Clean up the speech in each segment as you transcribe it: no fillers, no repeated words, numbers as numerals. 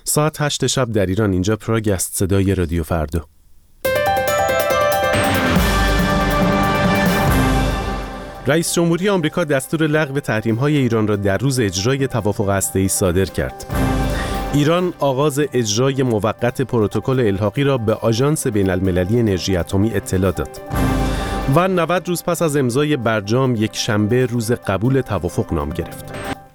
ساعت 8 شب در ایران. اینجا پراگ است، صدای رادیو فردا. رئیس جمهوری آمریکا دستور لغو تحریم‌های ایران را در روز اجرای توافق هسته‌ای صادر کرد. ایران آغاز اجرای موقت پروتکل الحاقی را به آژانس بین‌المللی انرژی اتمی اطلاع داد. و 90 روز پس از امضای برجام یک شنبه روز قبول توافق نام گرفت.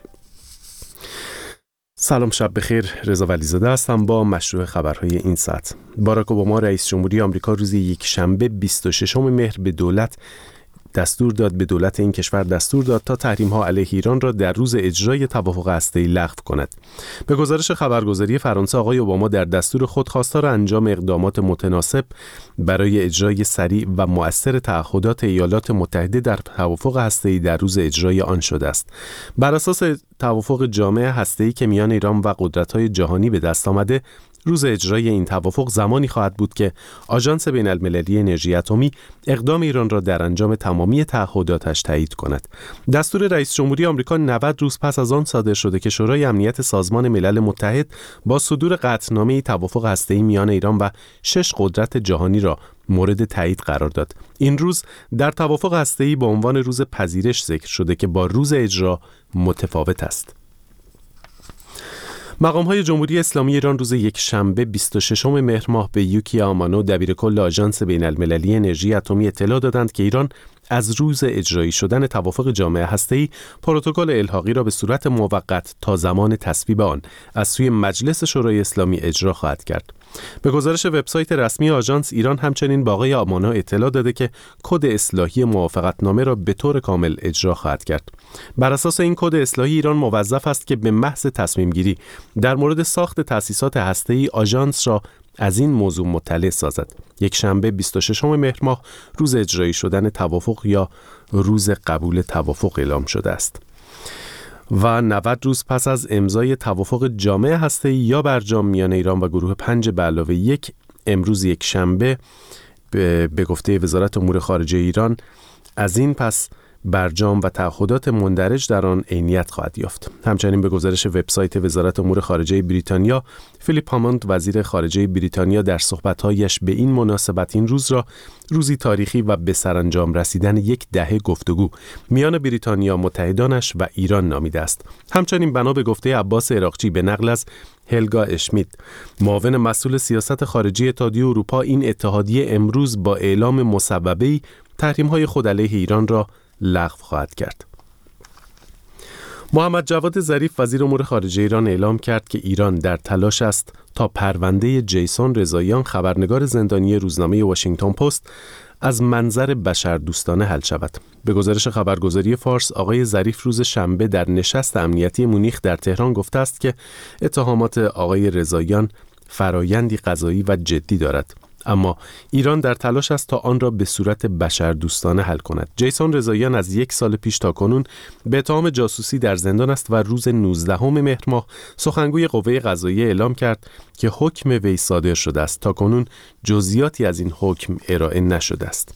سلام، شب بخیر. رضا ولیزاده هستم با مشروع خبرهای این ساعت. باراک اوباما رئیس جمهوری آمریکا روز یک شنبه 26 مهر به دولت این کشور دستور داد تا تحریم‌ها علیه ایران را در روز اجرای توافق هسته‌ای لغو کند. به گزارش خبرگزاری فرانسه، آقای اوباما در دستور خود خواستار انجام اقدامات متناسب برای اجرای سریع و مؤثر تعهدات ایالات متحده در توافق هسته‌ای در روز اجرای آن شده است. بر اساس توافق جامع هسته‌ای که میان ایران و قدرت‌های جهانی به دست آمده، روز اجرای این توافق زمانی خواهد بود که آژانس بین‌المللی انرژی اتمی اقدام ایران را در انجام تمامی تعهداتش تایید کند. دستور رئیس جمهوری آمریکا 90 روز پس از آن صادر شده که شورای امنیت سازمان ملل متحد با صدور قطعنامه توافق هسته‌ای میان ایران و 6 قدرت جهانی را مورد تایید قرار داد. این روز در توافق هسته‌ای به عنوان روز پذیرش ذکر شده که با روز اجرا متفاوت است. مقام‌های جمهوری اسلامی ایران روز یک شنبه 26 مهر ماه به یوکیا آمانو، دبیرکل آژانس بین‌المللی انرژی اتمی اطلاع دادند که ایران از روز اجرایی شدن توافق جامع هسته‌ای پروتکل الحاقی را به صورت موقت تا زمان تصویب آن از سوی مجلس شورای اسلامی اجرا خواهد کرد. به گزارش وبسایت رسمی آژانس، ایران همچنین با آقای آمانو اطلاع داده که کد اصلاحی موافقتنامه را به طور کامل اجرا خواهد کرد. بر اساس این کد اصلاحی، ایران موظف است که به محض تصمیم گیری در مورد ساخت تأسیسات هسته‌ای آژانس را از این موضوع مطلع سازد. یک شنبه 26 مهر ماه روز اجرایی شدن توافق یا روز قبول توافق اعلام شده است. و 90 روز پس از امضای توافق جامع هسته‌ای یا برجام میان ایران و گروه 5 به علاوه 1، امروز یک شنبه به گفته وزارت امور خارجه ایران از این پس برجام و تعهدات مندرج در آن عینیت خواهد یافت. همچنین به گزارش وبسایت وزارت امور خارجه بریتانیا، فیلیپ هاموند وزیر خارجه بریتانیا در صحبت‌هایش به این مناسبت این روز را روزی تاریخی و به سرانجام رسیدن یک دهه گفتگو میان بریتانیا، متحدانش و ایران نامیده است. همچنین بنا به گفته عباس عراقچی به نقل از هلگا اشمیت، معاون مسئول سیاست خارجی اتحادیه اروپا، این اتحادیه امروز با اعلام مصوبه‌ای تحریم‌های خود علیه ایران را لغو خواهد کرد. محمد جواد ظریف وزیر امور خارجه ایران اعلام کرد که ایران در تلاش است تا پرونده جیسون رضاییان، خبرنگار زندانی روزنامه واشنگتن پست، از منظر بشردوستانه حل شود. به گزارش خبرگزاری فارس، آقای ظریف روز شنبه در نشست امنیتی مونیخ در تهران گفته است که اتهامات آقای رضاییان فرایندی قضایی و جدی دارد، اما ایران در تلاش است تا آن را به صورت بشردوستانه حل کند. جیسون رضاییان از 1 سال پیش تا کنون به اتهام جاسوسی در زندان است و روز 19 مهر ماه سخنگوی قوه قضاییه اعلام کرد که حکم وی صادر شده است. تا کنون جزئیاتی از این حکم ارائه نشده است.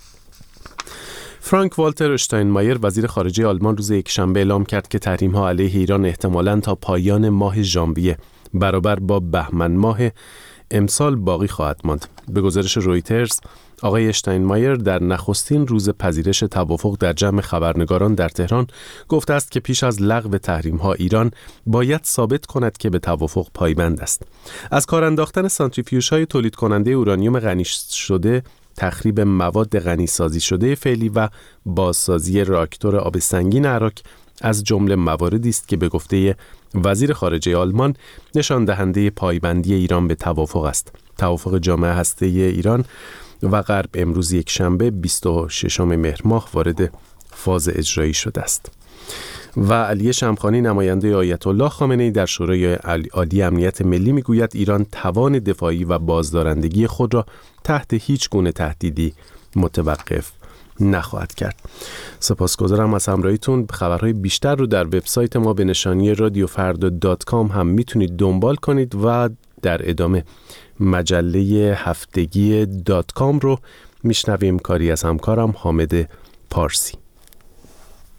فرانک والتر اشتاینمایر وزیر خارجه آلمان روز یک شنبه اعلام کرد که تحریم‌ها علیه ایران احتمالاً تا پایان ماه ژانویه برابر با بهمن ماه امسال باقی خواهد ماند. به گزارش رویترز، آقای اشتاینمایر در نخستین روز پذیرش توافق در جمع خبرنگاران در تهران گفته است که پیش از لغو تحریم‌ها ایران باید ثابت کند که به توافق پایبند است. از کار انداختن سانتریفیوژهای تولید کننده اورانیوم غنی شده، تخریب مواد غنی سازی شده فعلی و بازسازی راکتور آب سنگین عراق از جمله مواردی است که به گفته وزیر خارجه آلمان نشان دهنده پایبندی ایران به توافق است. توافق جامع هسته‌ای ایران و غرب امروز یک شنبه 26 مهر ماه وارد فاز اجرایی شده است. و علی شمخانی نماینده آیت الله خامنه‌ای در شورای عالی امنیت ملی میگوید ایران توان دفاعی و بازدارندگی خود را تحت هیچ گونه تهدیدی متوقف نخواهد کرد. سپاسگزارم از همراهیتون. خبرهای بیشتر رو در وبسایت ما به نشانی radiofarda.com هم میتونید دنبال کنید و در ادامه مجله هفتگی .com رو میشنویم. کاری از همکارم حامد پارسی.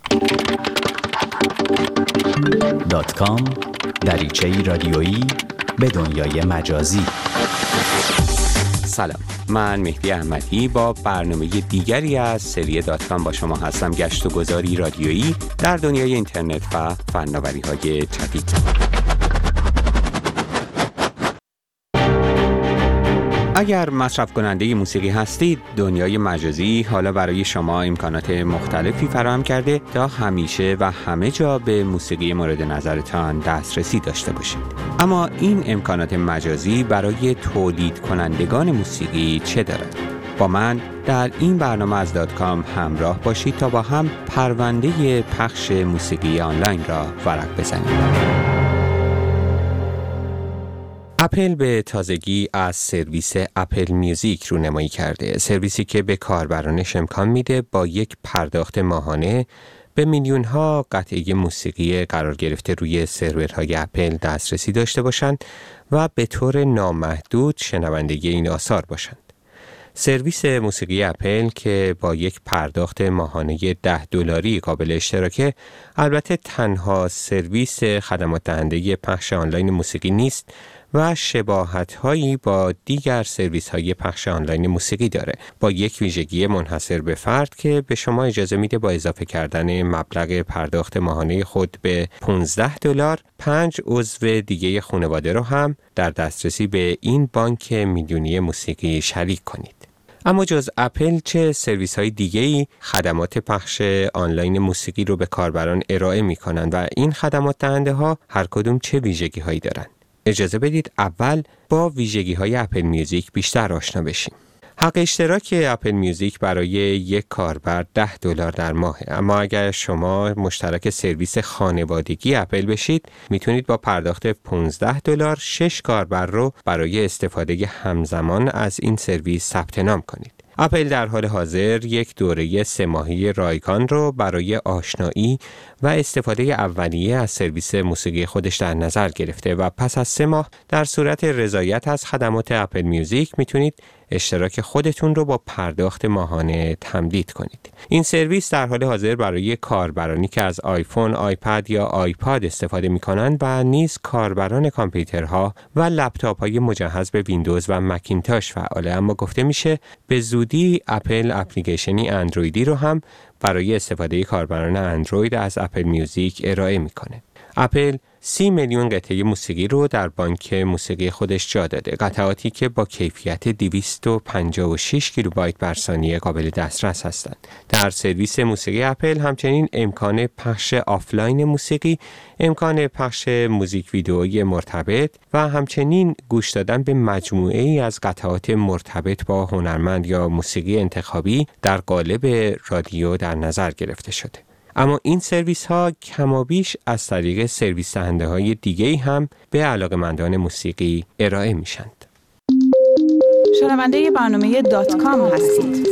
.com دریچه‌ای رادیویی به دنیای مجازی. سلام، من مهدی احمدی با برنامه دیگری از سری .com با شما هستم. گشت و گذاری رادیویی در دنیای اینترنت و فناوری‌های جدید. اگر مصرف کننده موسیقی هستید، دنیای مجازی حالا برای شما امکانات مختلفی فراهم کرده تا همیشه و همه جا به موسیقی مورد نظرتان دسترسی داشته باشید. اما این امکانات مجازی برای تولید کنندگان موسیقی چه دارد؟ با من در این برنامه از .com همراه باشید تا با هم پرونده پخش موسیقی آنلاین را ورق بزنیم. اپل به تازگی از سرویس اپل میوزیک رونمایی کرده. سرویسی که به کاربرانش امکان میده با یک پرداخت ماهانه به میلیون‌ها قطعه موسیقی قرار گرفته روی سرورهای اپل دسترسی داشته باشند و به طور نامحدود شنونده این آثار باشند. سرویس موسیقی اپل که با یک پرداخت ماهانه $10 قابل اشتراکه، البته تنها سرویس خدمات دهنده پخش آنلاین موسیقی نیست و شباهت‌هایی با دیگر سرویس‌های پخش آنلاین موسیقی داره، با یک ویژگی منحصر به فرد که به شما اجازه میده با اضافه کردن مبلغ پرداخت ماهانه خود به $15 5 عضو دیگه خانواده رو هم در دسترسی به این بانک میلیونی موسیقی شریک کنید. اما جز اپل چه سرویس‌های دیگه‌ای خدمات پخش آنلاین موسیقی رو به کاربران ارائه می‌کنند و این خدمات دهنده‌ها هر کدوم چه ویژگی‌هایی دارند؟ اجازه بدید اول با ویژگی‌های اپل میوزیک بیشتر آشنا بشیم. حق اشتراک اپل میوزیک برای یک کاربر $10 در ماهه، اما اگر شما مشترک سرویس خانوادگی اپل بشید، میتونید با پرداخت $15 6 کاربر رو برای استفاده همزمان از این سرویس ثبت نام کنید. اپل در حال حاضر یک دوره 3 ماهه رایگان رو برای آشنایی و استفاده اولیه از سرویس موسیقی خودش در نظر گرفته و پس از 3 ماه در صورت رضایت از خدمات اپل میوزیک میتونید اشتراک خودتون رو با پرداخت ماهانه تمدید کنید. این سرویس در حال حاضر برای کاربرانی که از آیفون، آیپد یا آیپاد استفاده می‌کنند و نیز کاربران کامپیوترها و لپتاپ‌های مجهز به ویندوز و مکینتاش فعاله، اما گفته میشه به زودی اپل اپلیکیشنی اندرویدی رو هم برای استفاده کاربران اندروید از اپل میوزیک ارائه میکنه. اپل 30 میلیون قطعه موسیقی رو در بانک موسیقی خودش جا داده، قطعاتی که با کیفیت 256 کیلوبایت بر ثانیه قابل دسترس هستند. در سرویس موسیقی اپل همچنین امکان پخش آفلاین موسیقی، امکان پخش موزیک ویدئویی مرتبط و همچنین گوش دادن به مجموعه ای از قطعات مرتبط با هنرمند یا موسیقی انتخابی در قالب رادیو در نظر گرفته شده. اما این سرویس ها کمابیش از طریق سرویس دهنده های دیگه‌ای هم به علاقه‌مندان موسیقی ارائه میشند. شنونده برنامه .com هستید.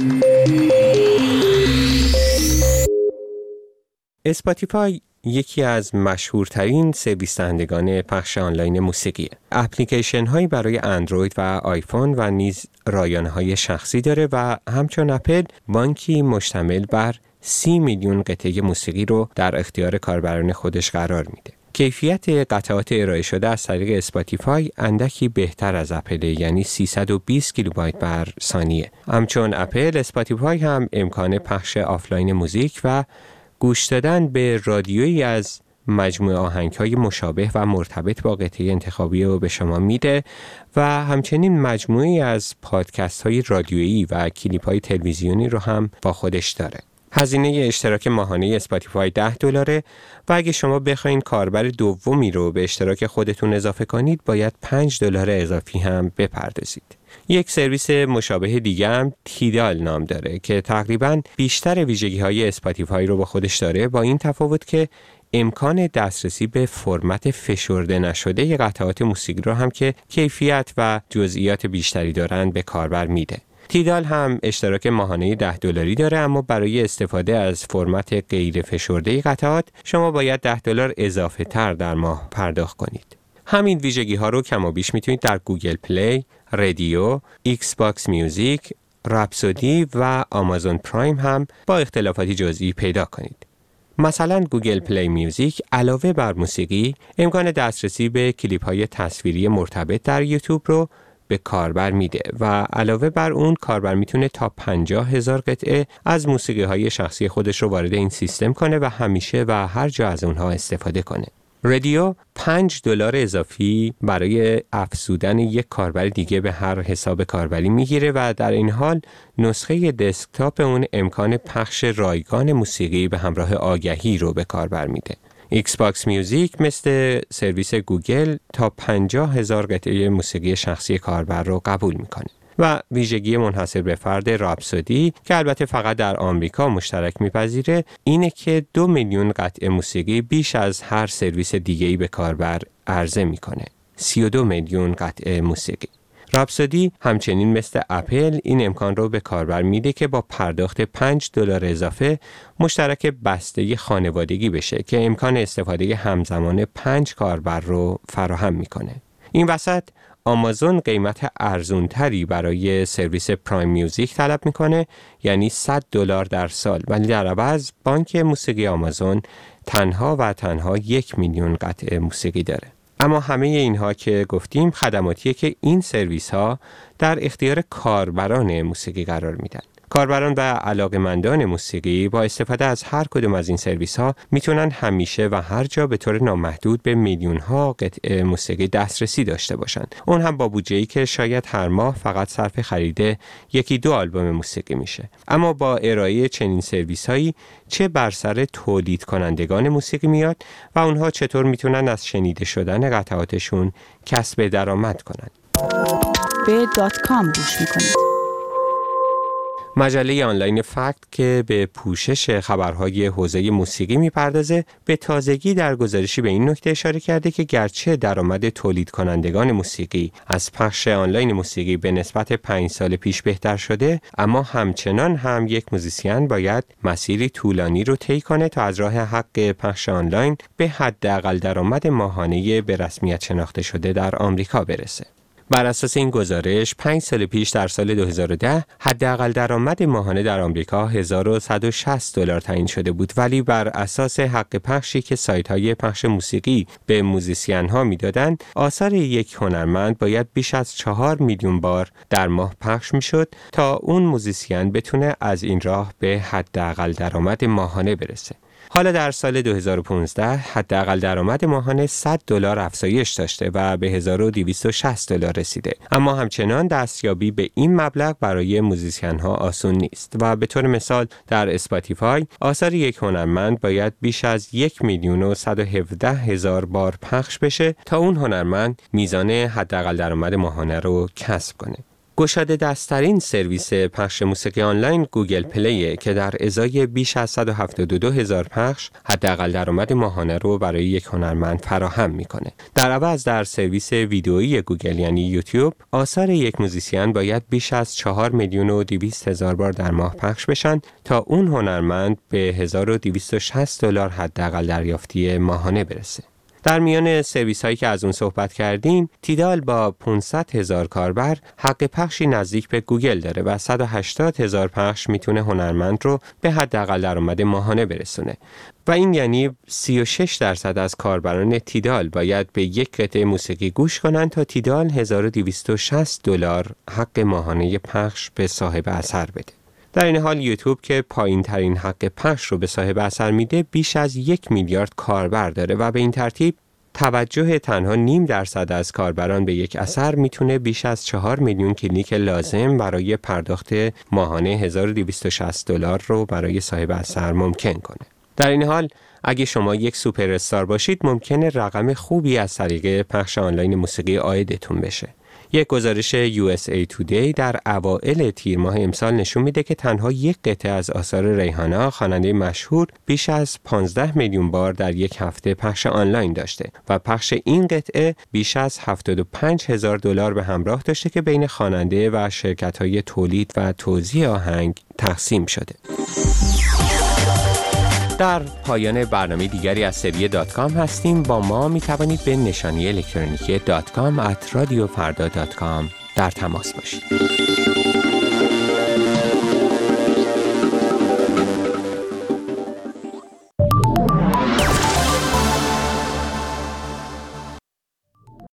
اسپاتیفای یکی از مشهورترین سرویس دهندگان پخش آنلاین موسیقی. اپلیکیشن هایی برای اندروید و آیفون و نیز رایانه های شخصی داره و همچون اپل بانکی مشتمل بر 30 میلیون قطعه موسیقی رو در اختیار کاربران خودش قرار میده. کیفیت قطعات ارائه شده از طریق اسپاتیفای اندکی بهتر از اپل، یعنی 320 کیلوبایت بر ثانیه. همچون اپل، اسپاتیفای هم امکان پخش آفلاین موزیک و گوش دادن به رادیویی از مجموعه آهنگ‌های مشابه و مرتبط با قطعه انتخابی رو به شما میده و همچنین مجموعه‌ای از پادکست‌های رادیویی و کلیپ‌های تلویزیونی رو هم با خودش داره. هزینه اشتراک ماهانه اسپاتیفای $10 و اگه شما بخواین کاربر دومی رو به اشتراک خودتون اضافه کنید باید $5 اضافی هم بپردازید. یک سرویس مشابه دیگه هم تیدال نام داره که تقریباً بیشتر ویژگی‌های اسپاتیفای رو با خودش داره، با این تفاوت که امکان دسترسی به فرمت فشرده نشده قطعات موسیقی رو هم که کیفیت و جزئیات بیشتری دارن به کاربر میده. تیدال هم اشتراک ماهانه $10 داره، اما برای استفاده از فرمت غیر فشرده قطعات شما باید $10 اضافه تر در ماه پرداخت کنید. همین ویژگی ها رو کم و بیش میتونید در گوگل پلی، رادیو، ایکس باکس میوزیک، رپسودی و آمازون پرایم هم با اختلافاتی جزئی پیدا کنید. مثلا گوگل پلی میوزیک علاوه بر موسیقی امکان دسترسی به کلیپ‌های تصویری مرتبط در یوتیوب رو به کاربر میده و علاوه بر اون کاربر میتونه تا 50,000 قطعه از موسیقی‌های شخصی خودش رو وارد این سیستم کنه و همیشه و هر جا از اونها استفاده کنه. رادیو $5 اضافی برای افزودن یک کاربر دیگه به هر حساب کاربری میگیره و در این حال نسخه دسکتاپ اون امکان پخش رایگان موسیقی به همراه آگهی رو به کاربر میده. ایکس باکس میوزیک مثل سرویس گوگل تا 50,000 قطعه موسیقی شخصی کاربر رو قبول میکنه. و ویژگی منحصر به فرد راپسودی که البته فقط در آمریکا مشترک میپذیره اینه که 2 میلیون قطعه موسیقی بیش از هر سرویس دیگه‌ای به کاربر عرضه میکنه. 32 میلیون قطعه موسیقی. راپسودی همچنین مثل اپل این امکان رو به کاربر میده که با پرداخت $5 اضافه مشترک بسته خانوادگی بشه که امکان استفاده همزمان 5 کاربر رو فراهم میکنه. این وسط آمازون قیمت ارزونتری برای سرویس پرایم میوزیک طلب میکنه، یعنی $100 در سال، ولی در عوض بانک موسیقی آمازون تنها 1 میلیون قطعه موسیقی داره. اما همه اینها که گفتیم خدماتیه که این سرویس ها در اختیار کاربران موسیقی قرار میدن. کاربران و علاقه‌مندان موسیقی با استفاده از هر کدوم از این سرویس ها میتونن همیشه و هر جا به طور نامحدود به میلیون ها قطعه موسیقی دسترسی داشته باشن. اون هم با بودجه‌ای که شاید هر ماه فقط صرف خرید 1-2 آلبوم موسیقی میشه. اما با ارائه چنین سرویس هایی چه بر سر تولید کنندگان موسیقی میاد و اونها چطور میتونن از شنیده شدن قطعاتشون کسب درآمد کنن. به .com گوش میکنید. مجله آنلاین فکت که به پوشش خبرهای حوزه موسیقی میپردازه به تازگی در گزارشی به این نکته اشاره کرده که گرچه درآمد تولید کنندگان موسیقی از پخش آنلاین موسیقی به نسبت 5 سال پیش بهتر شده، اما همچنان هم یک موزیسین باید مسیری طولانی رو طی کنه تا از راه حق پخش آنلاین به حداقل درآمد ماهانه به رسمیت شناخته شده در آمریکا برسه. بر اساس این گزارش 5 سال پیش در سال 2010 حداقل درآمد ماهانه در آمریکا $1,160 تعیین شده بود، ولی بر اساس حق پخشی که سایت‌های پخش موسیقی به موزیسین‌ها میدادند، آثار یک هنرمند باید بیش از 4 میلیون بار در ماه پخش میشد تا اون موزیسین بتونه از این راه به حداقل درآمد ماهانه برسه. حالا در سال 2015 حداقل درآمد ماهانه $100 افزایش داشته و به $1,260 رسیده. اما همچنان دستیابی به این مبلغ برای موزیسین‌ها آسون نیست و به طور مثال در اسپاتیفای آثار یک هنرمند باید بیش از 1,117,000 بار پخش بشه تا اون هنرمند میزان حداقل درآمد ماهانه رو کسب کنه. گشاده دست‌ترین سرویس پخش موسیقی آنلاین گوگل پلی که در ازای بیش از 172,000 پخش حداقل درآمد ماهانه رو برای یک هنرمند فراهم میکنه. در عوض در سرویس ویدئویی گوگل یعنی یوتیوب آثار یک موزیسین باید بیش از 4,200,000 بار در ماه پخش بشن تا اون هنرمند به $1,260 حداقل دریافتی ماهانه برسه. در میان سرویس هایی که از اون صحبت کردیم، تیدال با 500,000 کاربر حق پخشی نزدیک به گوگل داره و 180,000 پخش میتونه هنرمند رو به حداقل درآمد ماهانه برسونه و این یعنی 36% از کاربران تیدال باید به یک قطعه موسیقی گوش کنن تا تیدال $1,260 حق ماهانه پخش به صاحب اثر بده. در این حال یوتیوب که پایین ترین حق پخش رو به صاحب اثر میده بیش از 1 میلیارد کاربر داره و به این ترتیب توجه تنها 0.5% از کاربران به یک اثر میتونه بیش از 4 میلیون کلیک لازم برای پرداخت ماهانه $1,260 رو برای صاحب اثر ممکن کنه. در این حال اگه شما یک سوپر استار باشید ممکنه رقم خوبی از طریق پخش آنلاین موسیقی عایدتون بشه. یک گزارش USA Today در اوائل تیر ماه امسال نشون میده که تنها یک قطعه از آثار ریحانا خواننده مشهور بیش از 15 میلیون بار در یک هفته پخش آنلاین داشته و پخش این قطعه بیش از $75,000 به همراه داشته که بین خواننده و شرکت‌های تولید و توزیع آهنگ تقسیم شده. در پایان برنامه دیگری از سری .com هستیم. با ما می توانید به نشانی الکترونیکی .com @radiofarda.com در تماس باشید.